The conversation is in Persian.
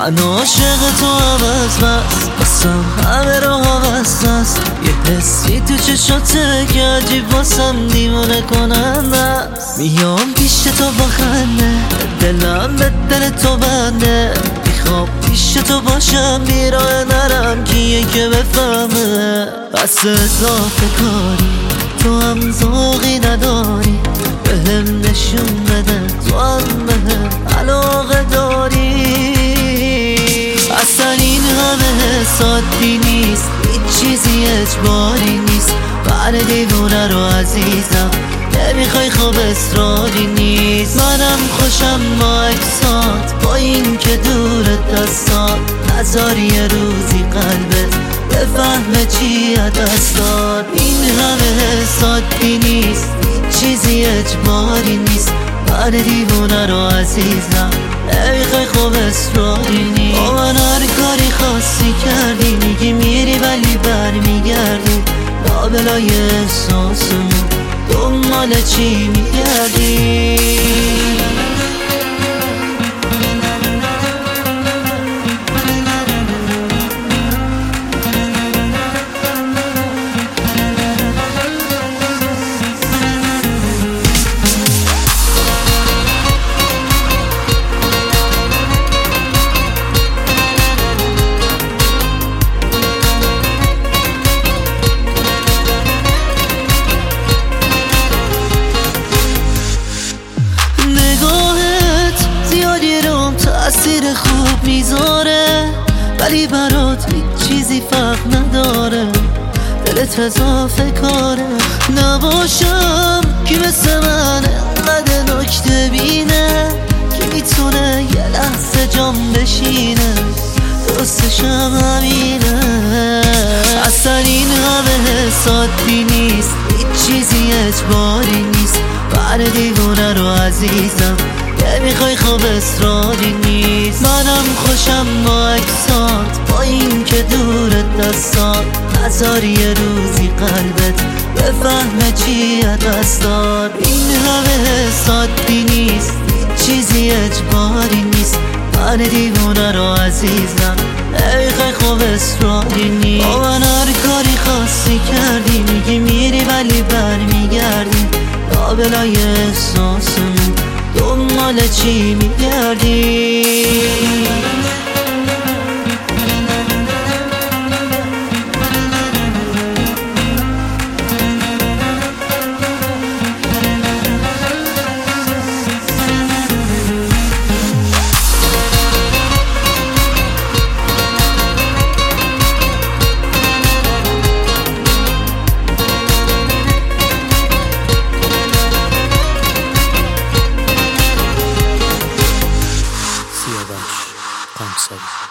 من عاشق تو عوض بست، بسم همه رو عوض است. یه حسی تو چشاته که عجیب واسم دیوانه کننده است. میام پیش تو با خنده، دلم به دل تو بنده. میخوام پیش تو باشم، بیراه نرم کیه که بفهمه. بس اضافه کاری، تو هم ذوقی نداری. بهم نشون بده تو هم بهم علاقه داری. اصلا این همه حسادی نیست، هیچ چیزی اجباری نیست. من دیوونه رو عزیزم، نمیخوای خوب اصراری نیست. منم خوشم با اکسات، با این که دور دستات. نذاری یه روزی قلبت بفهمه چی دستات. این همه حسادی نیست، چیزی اجباری نیست. من دیوونه رو عزیزم، نمیخوای خوب اصراری نیست. با من هر کاری خاصی کردی، میگی میری ولی برمیگردی. لابلای احساسمون دنبال چی میگردی؟ تأثیر خوب میذاره، ولی برات هیچ چیزی فرق نداره. دلت اضافه کاره، نباشم کی مثل من انقدر نکته بینه. کی میتونه یه لحظه جام بشینه، دوستشم همینه. اصلا این همه حسادی نیست، هیچ چیزی اجباری نیست. من دیوونه رو عزیزم، نمیخوای خوب اصراری نیست. منم خوشم با اکسات، با این که دور دستات. نذاری یه روزی قلبت بفهمه چی دستات. این همه حسادی نیست، چیزی اجباری نیست. من دیوونه رو عزیزم، نمیخوای خوب اصراری نیست. با من هر کاری خاصی کردی، میگی میری ولی برمیگردی. لابلای احساسمون دنبال چی میگردی؟ Siavash Kamsari.